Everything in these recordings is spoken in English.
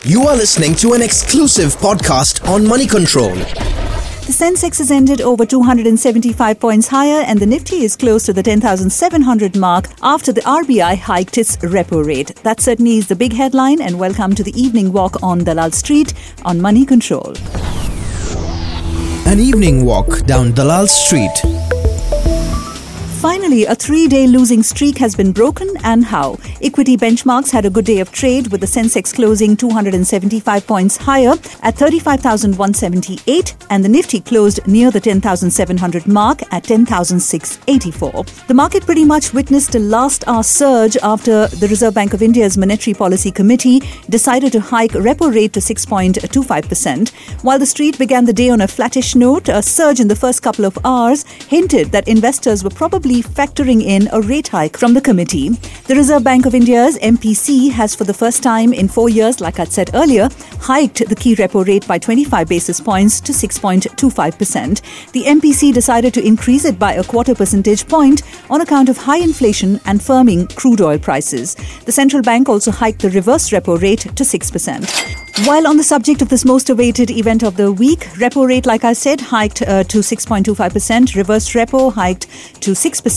You are listening to an exclusive podcast on Money Control. The Sensex has ended over 275 points higher and the Nifty is close to the 10,700 mark after the RBI hiked its repo rate. That certainly is the big headline, and welcome to the evening walk on Dalal Street on Money Control. An evening walk down Dalal Street. Finally, a 3-day losing streak has been broken, and how? Equity benchmarks had a good day of trade with the Sensex closing 275 points higher at 35,178 and the Nifty closed near the 10,700 mark at 10,684. The market pretty much witnessed a last-hour surge after the Reserve Bank of India's Monetary Policy Committee decided to hike repo rate to 6.25%. While the street began the day on a flattish note, a surge in the first couple of hours hinted that investors were probably factoring in a rate hike from the committee. The Reserve Bank of India's MPC has for the first time in 4 years, like I'd said earlier, hiked the key repo rate by 25 basis points to 6.25%. The MPC decided to increase it by a quarter percentage point on account of high inflation and firming crude oil prices. The central bank also hiked the reverse repo rate to 6%. While on the subject of this most awaited event of the week, repo rate, like I said, hiked to 6.25%, reverse repo hiked to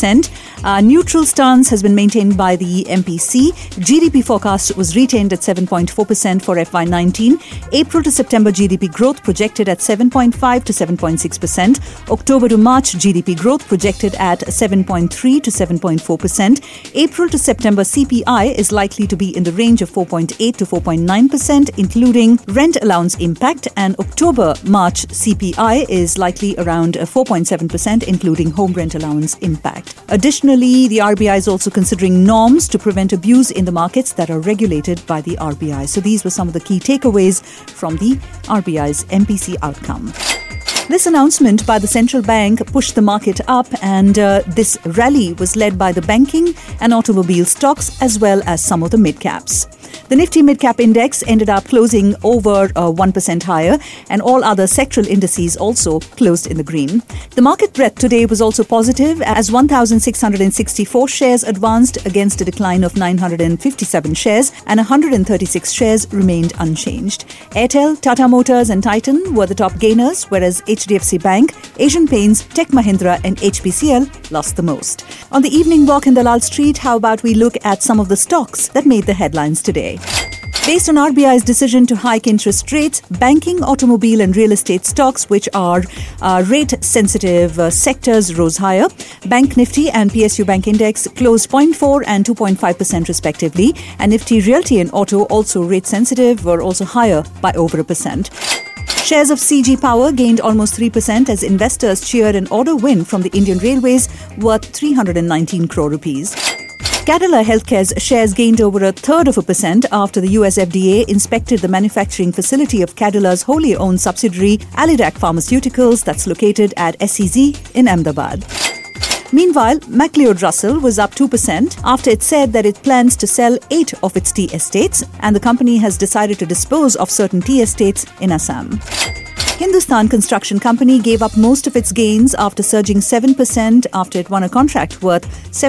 6%. Neutral stance has been maintained by the MPC. GDP forecast was retained at 7.4% for FY19. April to September GDP growth projected at 7.5 to 7.6%. October to March GDP growth projected at 7.3 to 7.4%. April to September CPI is likely to be in the range of 4.8 to 4.9%, including rent allowance impact, and October-March CPI is likely around 4.7%, including home rent allowance impact. Additionally, the RBI is also considering norms to prevent abuse in the markets that are regulated by the RBI. So these were some of the key takeaways from the RBI's MPC outcome. This announcement by the central bank pushed the market up, and this rally was led by the banking and automobile stocks as well as some of the mid-caps. The Nifty Mid-Cap Index ended up closing over 1% higher, and all other sectoral indices also closed in the green. The market breadth today was also positive as 1,664 shares advanced against a decline of 957 shares, and 136 shares remained unchanged. Airtel, Tata Motors and Titan were the top gainers, whereas HDFC Bank, Asian Paints, Tech Mahindra and HPCL lost the most. On the evening walk in Dalal Street, how about we look at some of the stocks that made the headlines today? Based on RBI's decision to hike interest rates, banking, automobile and real estate stocks, which are rate-sensitive sectors, rose higher. Bank Nifty and PSU Bank Index closed 0.4 and 2.5% respectively, and Nifty Realty and Auto, also rate-sensitive, were also higher by over 1%. Shares of CG Power gained almost 3% as investors cheered an order win from the Indian Railways worth 319 crore rupees. Cadila Healthcare's shares gained over 0.33% after the US FDA inspected the manufacturing facility of Cadila's wholly owned subsidiary Alidac Pharmaceuticals that's located at SEZ in Ahmedabad. Meanwhile, MacLeod Russell was up 2% after it said that it plans to sell 8 of its tea estates, and the company has decided to dispose of certain tea estates in Assam. Hindustan Construction Company gave up most of its gains after surging 7% after it won a contract worth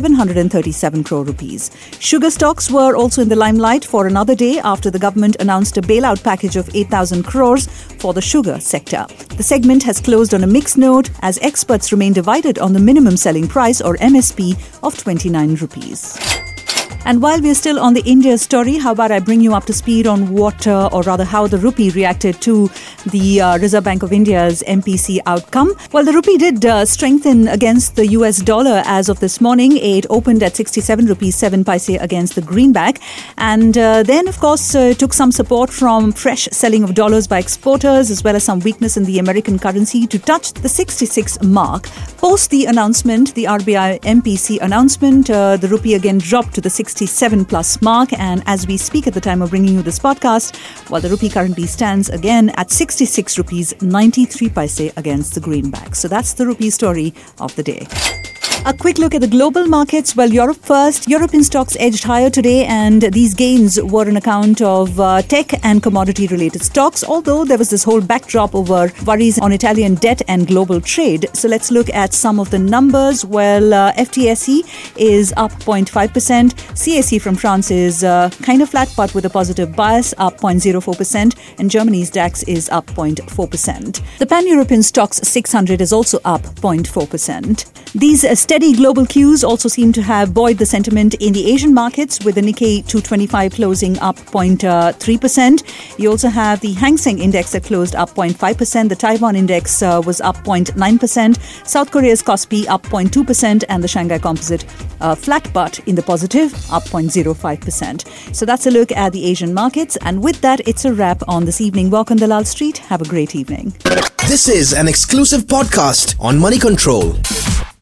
737 crore rupees. Sugar stocks were also in the limelight for another day after the government announced a bailout package of 8,000 crores for the sugar sector. The segment has closed on a mixed note as experts remain divided on the minimum selling price or MSP of 29 rupees. And while we're still on the India story, how about I bring you up to speed on how the rupee reacted to the Reserve Bank of India's MPC outcome. Well, the rupee did strengthen against the US dollar as of this morning. It opened at 67 rupees 7 paise against the greenback. And then, of course, took some support from fresh selling of dollars by exporters as well as some weakness in the American currency to touch the 66 mark. Post the announcement, the RBI MPC announcement, the rupee again dropped to the 67 plus mark, and as we speak at the time of bringing you this podcast, while the rupee currently stands again at 66 rupees 93 paise against the greenback. So that's the rupee story of the day. A quick look at the global markets. Well, Europe first. European stocks edged higher today, and these gains were on account of tech and commodity-related stocks, although there was this whole backdrop over worries on Italian debt and global trade. So let's look at some of the numbers. Well, FTSE is up 0.5%. CAC from France is kind of flat, but with a positive bias, up 0.04%. And Germany's DAX is up 0.4%. The Pan-European Stocks 600 is also up 0.4%. These steady global cues also seem to have buoyed the sentiment in the Asian markets, with the Nikkei 225 closing up 0.3%. You also have the Hang Seng Index that closed up 0.5%. The Taiwan Index was up 0.9%. South Korea's Kospi up 0.2%, and the Shanghai Composite flat but in the positive, up 0.05%. So that's a look at the Asian markets. And with that, it's a wrap on this evening walk on Dalal Street. Have a great evening. This is an exclusive podcast on Money Control.